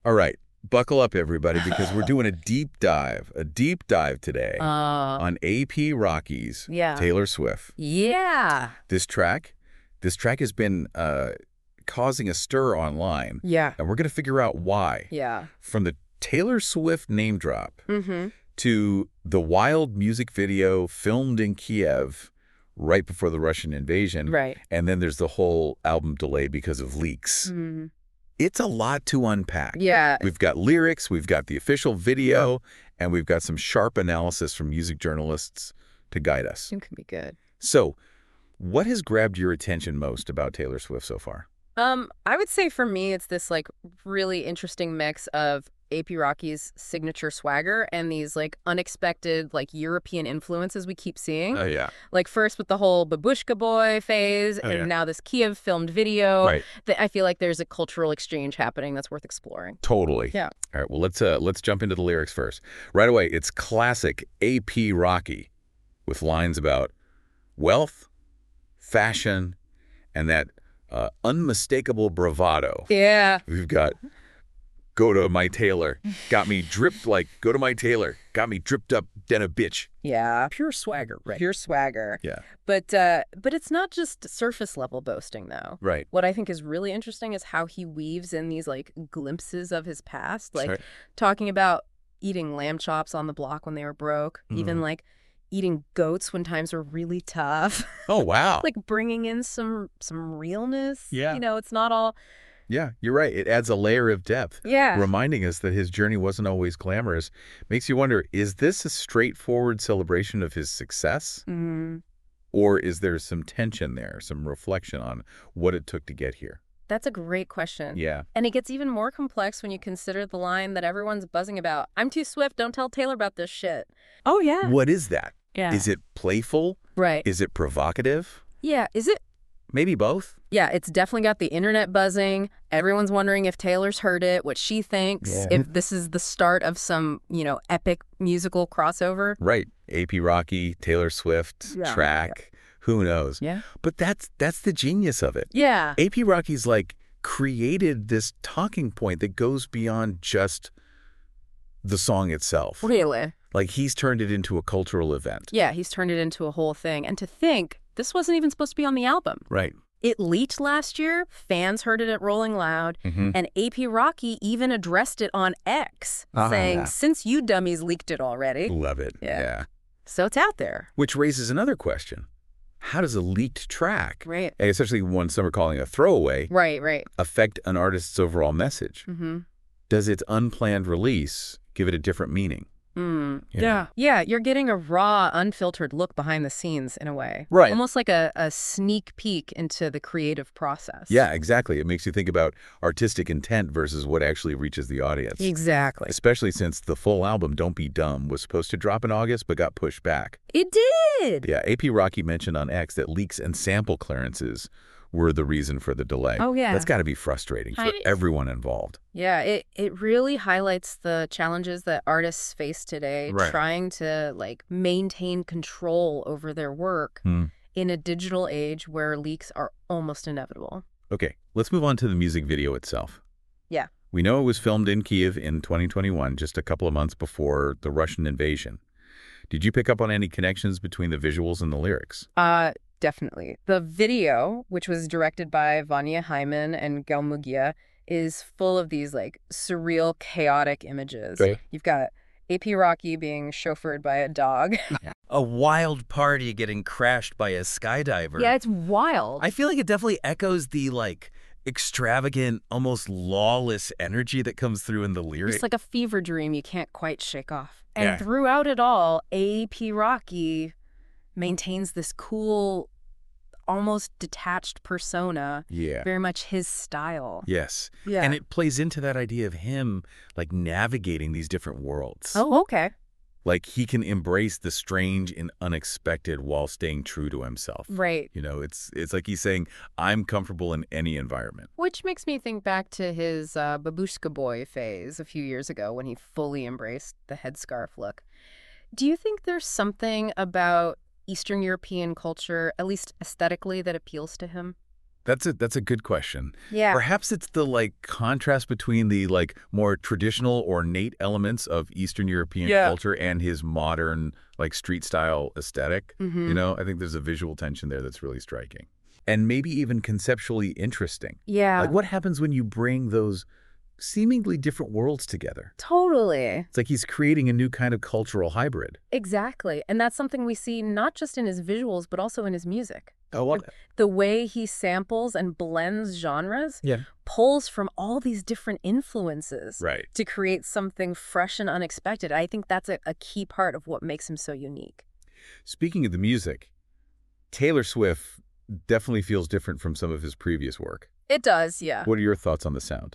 All right, buckle up, everybody, because we're doing a deep dive today on A.P. Rocky's Yeah. Taylor Swift. Yeah. This track, this track has been causing a stir online, Yeah. and we're going to figure out why. Yeah. From the Taylor Swift name drop Mm-hmm. to the wild music video filmed in Kiev right before the Russian invasion, Right. and then there's the whole album delay because of leaks. Mm-hmm. It's a lot to unpack. Yeah. We've got lyrics, we've got the official video, and we've got some sharp analysis from music journalists to guide us. It could be good. So, what has grabbed your attention most about Taylor Swift so far? I would say for me, it's this like really interesting mix of A.P. Rocky's signature swagger and these like unexpected like European influences we keep seeing. Oh, yeah. Like first with the whole Babushka Boy phase, Oh, and yeah. now this Kiev filmed video. Right. That I feel like there's a cultural exchange happening that's worth exploring. Totally. Yeah. All right, well, let's jump into the lyrics first. Right away, it's classic A.P. Rocky with lines about wealth, fashion, and that unmistakable bravado. Yeah. We've got go to my tailor, got me dripped like go to my tailor, got me dripped up than a bitch. Yeah. Pure swagger, right? Pure swagger. Yeah. But it's not just surface level boasting though. Right. What I think is really interesting is how he weaves in these like glimpses of his past, like Sure. talking about eating lamb chops on the block when they were broke, even like eating goats when times were really tough, Oh, wow. like bringing in some realness. Yeah. It's not all. Yeah, you're right. It adds a layer of depth, Yeah. reminding us that his journey wasn't always glamorous. Makes you wonder, is this a straightforward celebration of his success? Mm, Or is there some tension there, some reflection on what it took to get here? that's a great question. Yeah. And it gets even more complex when you consider the line that everyone's buzzing about. I'm too swift. Don't tell Taylor about this shit. Oh, yeah. What is that? Yeah. Is it playful? Right. Is it provocative? Yeah. Is it? Maybe both. Yeah, it's definitely got the internet buzzing. Everyone's wondering if Taylor's heard it, what she thinks, Yeah. if this is the start of some, epic musical crossover. Right. A.P. Rocky, Taylor Swift, Yeah. track, who knows? Yeah. But that's the genius of it. Yeah. A.P. Rocky's like created this talking point that goes beyond just the song itself. Really? Like he's turned it into a cultural event. Yeah, he's turned it into a whole thing. And to think, this wasn't even supposed to be on the album. Right. It leaked last year, fans heard it at Rolling Loud, and A.P. Rocky even addressed it on X, saying, yeah. since you dummies leaked it already. Love it. Yeah. So it's out there. Which raises another question. How does a leaked track, Right. especially one some are calling a throwaway, Right. affect an artist's overall message? Mm-hmm. Does its unplanned release give it a different meaning? Yeah. Yeah, you're getting a raw, unfiltered look behind the scenes in a way. Right. Almost like a sneak peek into the creative process. Yeah, exactly. It makes you think about artistic intent versus what actually reaches the audience. Exactly. Especially since the full album, Don't Be Dumb, was supposed to drop in August but got pushed back. It did. Yeah, A.P. Rocky mentioned on X that leaks and sample clearances were the reason for the delay. Oh, yeah. That's got to be frustrating for everyone involved. Yeah, it really highlights the challenges that artists face today, Right. trying to maintain control over their work in a digital age where leaks are almost inevitable. Okay, let's move on to the music video itself. Yeah. We know it was filmed in Kiev in 2021, just a couple of months before the Russian invasion. Did you pick up on any connections between the visuals and the lyrics? Definitely. The video, which was directed by Vanya Hyman and Gel Mugia, is full of these surreal, chaotic images. Okay. You've got A.P. Rocky being chauffeured by a dog. A wild party getting crashed by a skydiver. Yeah, it's wild. I feel like it definitely echoes the extravagant, almost lawless energy that comes through in the lyrics. It's like a fever dream you can't quite shake off. And Yeah. throughout it all, A.P. Rocky maintains this cool, almost detached persona, Yeah. very much his style. Yes. Yeah. And it plays into that idea of him navigating these different worlds. Oh, okay. Like he can embrace the strange and unexpected while staying true to himself. Right. It's like he's saying, I'm comfortable in any environment. Which makes me think back to his Babushka Boy phase a few years ago when he fully embraced the headscarf look. Do you think there's something about Eastern European culture, at least aesthetically, that appeals to him? That's a good question. Yeah. Perhaps it's the like contrast between the like more traditional ornate elements of Eastern European culture and his modern like street style aesthetic. You know, I think there's a visual tension there that's really striking. And maybe even conceptually interesting. Yeah. Like what happens when you bring those seemingly different worlds together? Totally. It's like he's creating a new kind of cultural hybrid. Exactly. And that's something we see not just in his visuals, but also in his music. Oh, what? The way he samples and blends genres Yeah. pulls from all these different influences Right. to create something fresh and unexpected. I think that's a key part of what makes him so unique. Speaking of the music, Taylor Swift definitely feels different from some of his previous work. It does, yeah. What are your thoughts on the sound?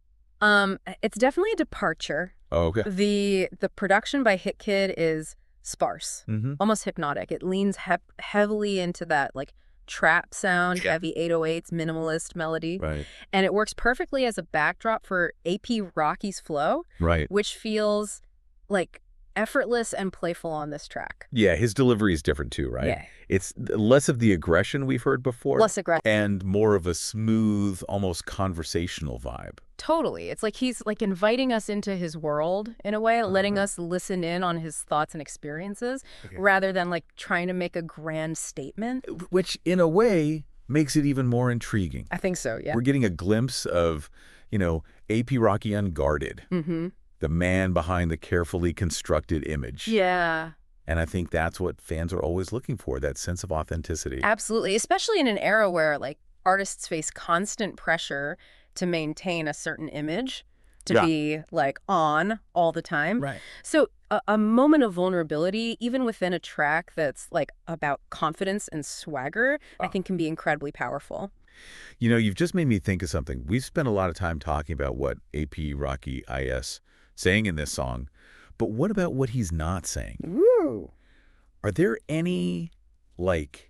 It's definitely a departure. Oh, okay. The production by Hit Kid is sparse, Mm-hmm. almost hypnotic. It leans heavily into that like trap sound, heavy 808s, minimalist melody. Right. And it works perfectly as a backdrop for A.P. Rocky's flow, Right. which feels like effortless and playful on this track. Yeah, his delivery is different too, right? Yeah. It's less of the aggression we've heard before. Less aggressive. And more of a smooth, almost conversational vibe. Totally. It's like he's like inviting us into his world in a way, letting us listen in on his thoughts and experiences rather than like trying to make a grand statement. Which, in a way, makes it even more intriguing. I think so, yeah. We're getting a glimpse of, you know, A.P. Rocky unguarded. Mm-hmm. The man behind the carefully constructed image. Yeah. And I think that's what fans are always looking for, that sense of authenticity. Absolutely, especially in an era where like artists face constant pressure to maintain a certain image, to be like on all the time. Right. So a moment of vulnerability, even within a track that's like about confidence and swagger, I think can be incredibly powerful. You know, you've just made me think of something. We've spent a lot of time talking about what A.P. Rocky I.S. saying in this song, but what about what he's not saying? Ooh. Are there any, like,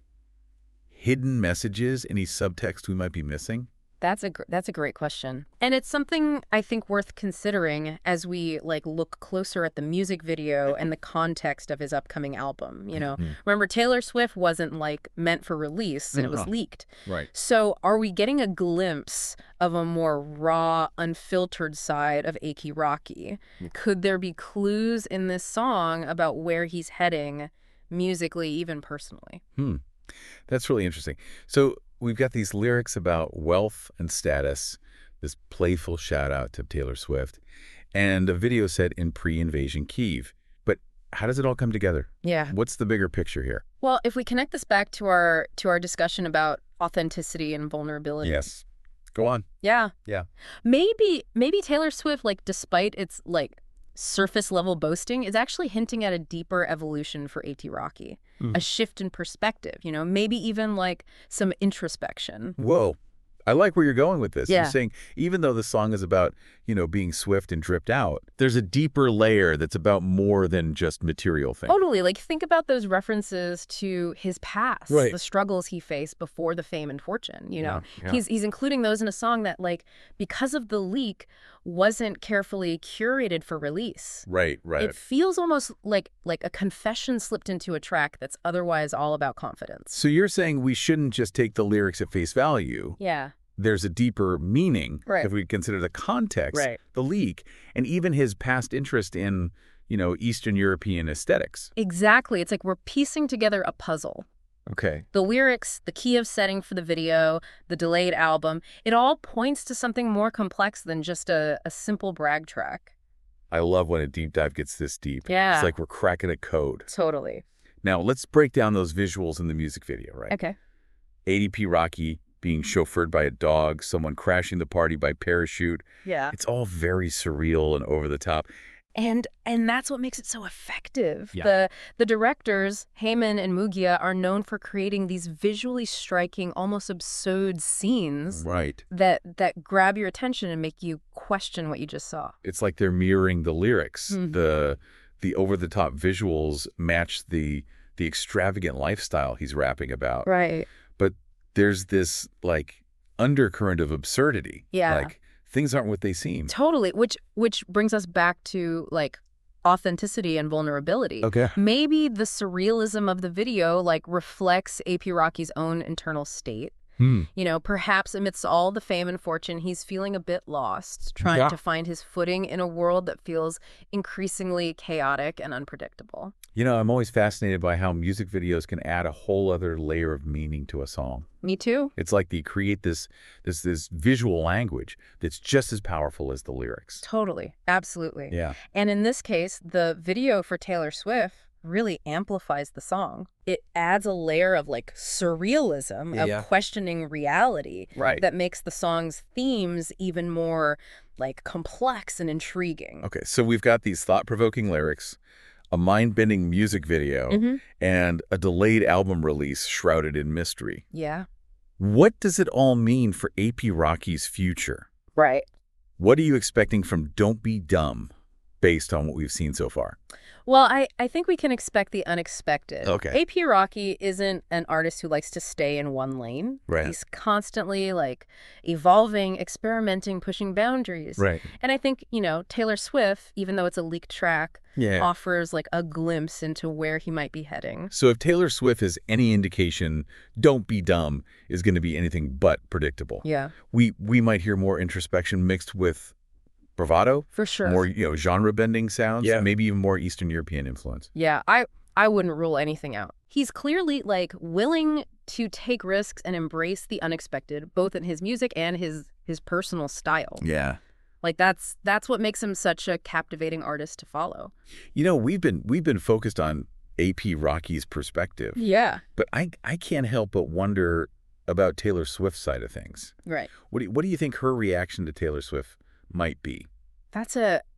hidden messages, any subtext we might be missing? That's a great question. And it's something I think worth considering as we like look closer at the music video and the context of his upcoming album, you know. Remember, Taylor Swift wasn't like meant for release and it was leaked. Right. So are we getting a glimpse of a more raw, unfiltered side of A.P. Rocky? Could there be clues in this song about where he's heading musically, even personally? That's really interesting. So we've got these lyrics about wealth and status, this playful shout out to Taylor Swift, and a video set in pre-invasion Kyiv. But how does it all come together? Yeah. What's the bigger picture here? Well, if we connect this back to our discussion about authenticity and vulnerability. Yes. Go on. Yeah. Yeah. Maybe Taylor Swift, like despite its like surface level boasting, is actually hinting at a deeper evolution for A.P. Rocky, a shift in perspective, you know, maybe even like some introspection. Whoa. I like where you're going with this. Yeah. You're saying even though the song is about, you know, being swift and dripped out, there's a deeper layer that's about more than just material things. Totally. Like think about those references to his past, Right. the struggles he faced before the fame and fortune, you know. Yeah. He's including those in a song that like because of the leak wasn't carefully curated for release. Right, right. It feels almost like a confession slipped into a track that's otherwise all about confidence. So you're saying we shouldn't just take the lyrics at face value. Yeah. There's a deeper meaning Right. if we consider the context, Right. the leak, and even his past interest in, you know, Eastern European aesthetics. Exactly. It's like we're piecing together a puzzle. Okay. The lyrics, the key of setting for the video, the delayed album, it all points to something more complex than just a simple brag track. I love when a deep dive gets this deep. Yeah. It's like we're cracking a code. Totally. Now, let's break down those visuals in the music video, right? Okay. A.P. Rocky being chauffeured by a dog, someone crashing the party by parachute. Yeah. It's all very surreal and over the top. And that's what makes it so effective. Yeah. The directors, Heyman and Mugia, are known for creating these visually striking, almost absurd scenes Right. that grab your attention and make you question what you just saw. It's like they're mirroring the lyrics. Mhm. The over-the-top visuals match the extravagant lifestyle he's rapping about. Right. But there's this, like, undercurrent of absurdity. Yeah. Like, things aren't what they seem. Totally. Which brings us back to like authenticity and vulnerability. Okay. Maybe the surrealism of the video like reflects A.P. Rocky's own internal state. You know, perhaps amidst all the fame and fortune, he's feeling a bit lost, trying to find his footing in a world that feels increasingly chaotic and unpredictable. You know, I'm always fascinated by how music videos can add a whole other layer of meaning to a song. Me too. It's like they create this visual language that's just as powerful as the lyrics. Totally. Absolutely. Yeah. And in this case, the video for Taylor Swift really amplifies the song. It adds a layer of like surrealism, of questioning reality, that makes the song's themes even more like complex and intriguing. Okay, so we've got these thought-provoking lyrics, a mind-bending music video, and a delayed album release shrouded in mystery. Yeah. What does it all mean for A.P. Rocky's future? Right. What are you expecting from Don't Be Dumb based on what we've seen so far? Well, I think we can expect the unexpected. Okay. A.P. Rocky isn't an artist who likes to stay in one lane. Right. He's constantly like evolving, experimenting, pushing boundaries. Right. And I think, you know, Taylor Swift, even though it's a leaked track, offers like a glimpse into where he might be heading. So if Taylor Swift is any indication, Don't Be Dumb is going to be anything but predictable. Yeah. We might hear more introspection mixed with bravado. For sure. More, you know, genre-bending sounds. Maybe even more Eastern European influence. Yeah, I wouldn't rule anything out. He's clearly like willing to take risks and embrace the unexpected, both in his music and his personal style. Yeah. Like that's what makes him such a captivating artist to follow. You know, we've been focused on A.P. Rocky's perspective. Yeah. But I can't help but wonder about Taylor Swift's side of things. Right. What do you think her reaction to Taylor Swift might be? That's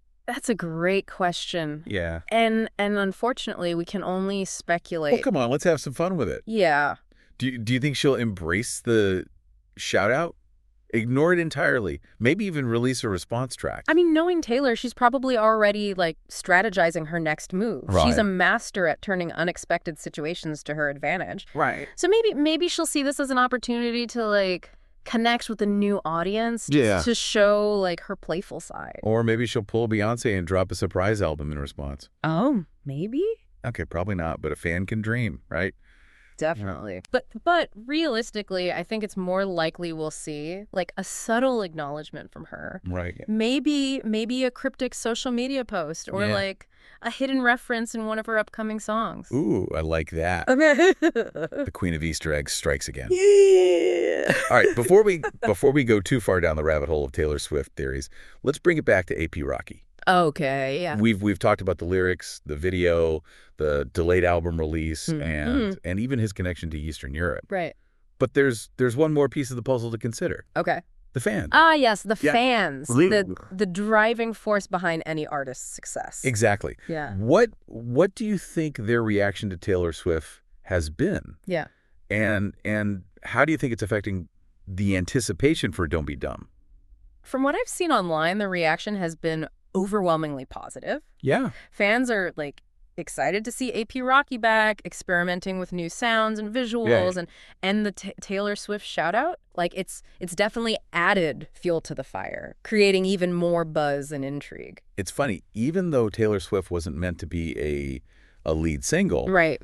a great question. Yeah. And unfortunately, we can only speculate. Well, come on, let's have some fun with it. Yeah. Do you think she'll embrace the shout out? Ignore it entirely. Maybe even release a response track. I mean, knowing Taylor, she's probably already like strategizing her next move. Right. She's a master at turning unexpected situations to her advantage. Right. So maybe she'll see this as an opportunity to like connect with a new audience, to show like her playful side. Or maybe she'll pull Beyonce and drop a surprise album in response. Oh, maybe? Okay, probably not, but a fan can dream, right? Definitely. But realistically, I think it's more likely we'll see like a subtle acknowledgement from her. Right. Maybe a cryptic social media post or like a hidden reference in one of her upcoming songs. Ooh, I like that. The Queen of Easter eggs strikes again. Yeah. All right, before we go too far down the rabbit hole of Taylor Swift theories, let's bring it back to A.P. Rocky. Okay, yeah. We've talked about the lyrics, the video, the delayed album release, and even his connection to Eastern Europe. Right. But there's one more piece of the puzzle to consider. Okay. The fans. Ah, yes, the fans. The driving force behind any artist's success. Exactly. Yeah. What do you think their reaction to Taylor Swift has been? Yeah. And how do you think it's affecting the anticipation for Don't Be Dumb? From what I've seen online, the reaction has been overwhelmingly positive. Yeah. Fans are like excited to see A.P. Rocky back, experimenting with new sounds and visuals, and the Taylor Swift shout out. Like it's definitely added fuel to the fire, creating even more buzz and intrigue. It's funny, even though Taylor Swift wasn't meant to be a lead single, right?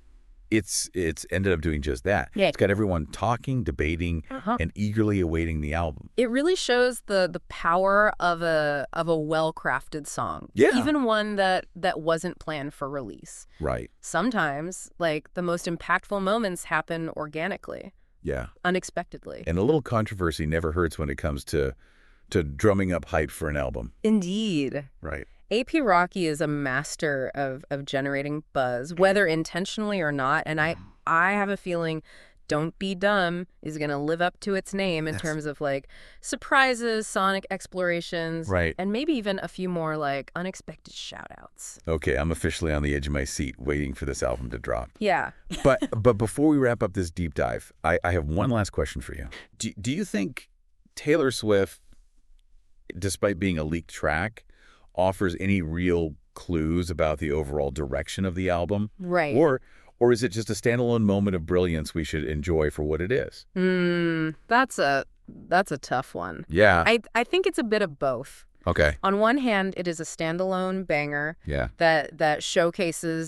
It's ended up doing just that. Yeah. It's got everyone talking, debating, and eagerly awaiting the album. It really shows the power of a well-crafted song. Yeah. Even one that wasn't planned for release. Right. Sometimes, like, the most impactful moments happen organically. Yeah. Unexpectedly. And a little controversy never hurts when it comes to drumming up hype for an album. Indeed. Right. A.P. Rocky is a master of generating buzz, whether intentionally or not. And I have a feeling Don't Be Dumb is going to live up to its name in terms of like surprises, sonic explorations, right, and maybe even a few more like unexpected shout outs. Okay, I'm officially on the edge of my seat waiting for this album to drop. Yeah. But before we wrap up this deep dive, I have one last question for you. Do you think Taylor Swift, despite being a leaked track, offers any real clues about the overall direction of the album? Right. Or is it just a standalone moment of brilliance we should enjoy for what it is? That's a tough one. Yeah. I think it's a bit of both. Okay. On one hand, it is a standalone banger yeah, that showcases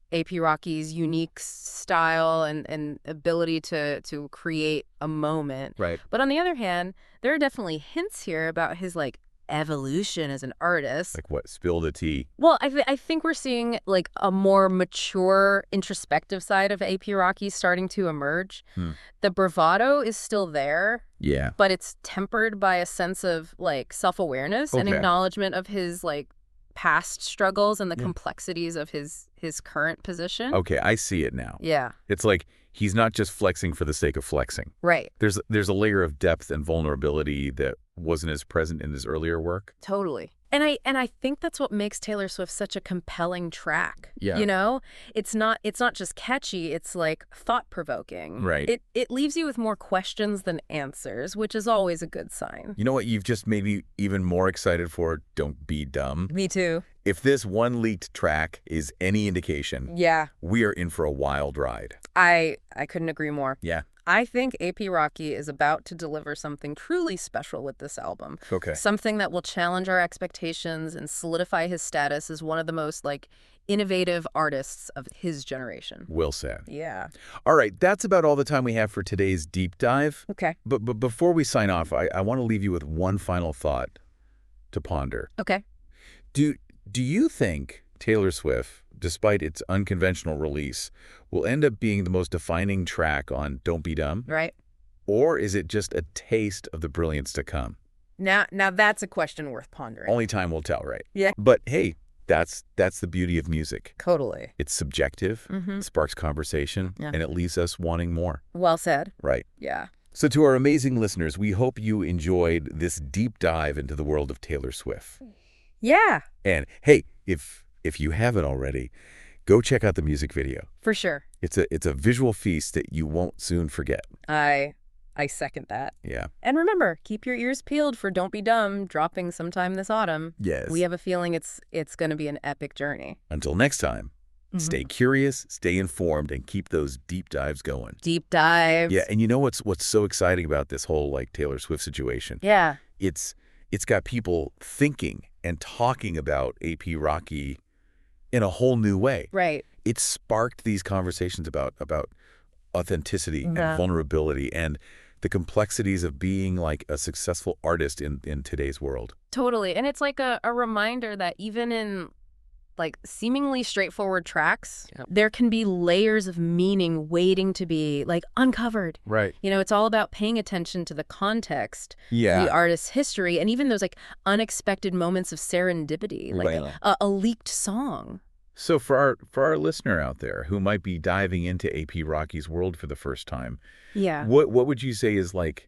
A.P. Rocky's unique style and ability to create a moment. Right. But on the other hand, there are definitely hints here about his like evolution as an artist. Like what? Spill the tea. Well, I think we're seeing like a more mature, introspective side of A.P. Rocky starting to emerge. The bravado is still there, Yeah. but it's tempered by a sense of like self-awareness and Okay. acknowledgement of his like past struggles and the Yeah. complexities of his current position. Okay, I see it now. Yeah, It's like he's not just flexing for the sake of flexing. right. There's a layer of depth and vulnerability that wasn't as present in his earlier work. Totally. And I think that's what makes Taylor Swift such a compelling track. Yeah. You know, it's not just catchy, it's like thought-provoking. Right. It leaves you with more questions than answers, which is always a good sign. You know what? You've just made me even more excited for Don't Be Dumb. Me too. If this one leaked track is any indication, Yeah. we are in for a wild ride. I couldn't agree more. Yeah. I think A.P. Rocky is about to deliver something truly special with this album. Okay. Something that will challenge our expectations and solidify his status as one of the most like innovative artists of his generation. Well said. Yeah. All right, that's about all the time we have for today's deep dive. Okay. But before we sign off, I want to leave you with one final thought to ponder. Okay. Do you think Taylor Swift, despite its unconventional release, will end up being the most defining track on Don't Be Dumb? Right. Or is it just a taste of the brilliance to come? Now that's a question worth pondering. Only time will tell, right? Yeah. But hey, that's the beauty of music. Totally. It's subjective, it sparks conversation, Yeah. and it leaves us wanting more, Well said. right? Yeah. So to our amazing listeners, we hope you enjoyed this deep dive into the world of Taylor Swift. Yeah, And hey, if you haven't already, go check out the music video. for sure. It's a visual feast that you won't soon forget. I second that. Yeah. And remember, keep your ears peeled for Don't Be Dumb dropping sometime this autumn. Yes. We have a feeling it's going to be an epic journey. Until next time, stay curious, stay informed, and keep those deep dives going. Deep dives. Yeah, and you know what's so exciting about this whole like Taylor Swift situation? Yeah. It's got people thinking and talking about A.P. Rocky in a whole new way. Right. It sparked these conversations about authenticity Yeah. and vulnerability and the complexities of being like a successful artist in today's world. Totally. And it's like a reminder that even in like seemingly straightforward tracks, there can be layers of meaning waiting to be like uncovered. Right. You know, it's all about paying attention to the context, Yeah. the artist's history, and even those like unexpected moments of serendipity, like Right. a leaked song. So for our listener out there who might be diving into A.P. Rocky's world for the first time, Yeah. what would you say is like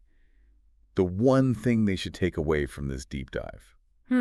the one thing they should take away from this deep dive?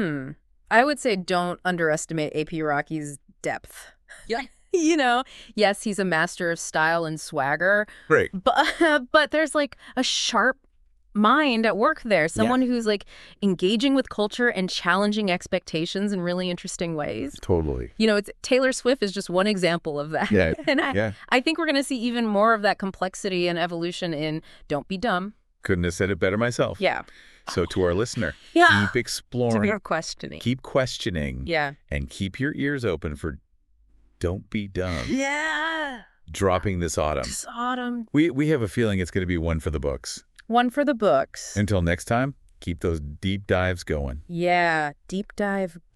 I would say don't underestimate A.P. Rocky's depth. Yeah. You know, yes, he's a master of style and swagger, Great. but there's like a sharp mind at work there. Someone who's like engaging with culture and challenging expectations in really interesting ways. Totally. You know, Taylor Swift is just one example of that. Yeah. And Yeah. I think we're going to see even more of that complexity and evolution in Don't Be Dumb. Couldn't have said it better myself. Yeah. So to our listener, Yeah. keep exploring, questioning. keep questioning, Yeah. and keep your ears open for Don't Be Dumb. Yeah. Dropping this autumn. This autumn. We have a feeling it's going to be one for the books. One for the books. Until next time, keep those deep dives going. Yeah. Deep dive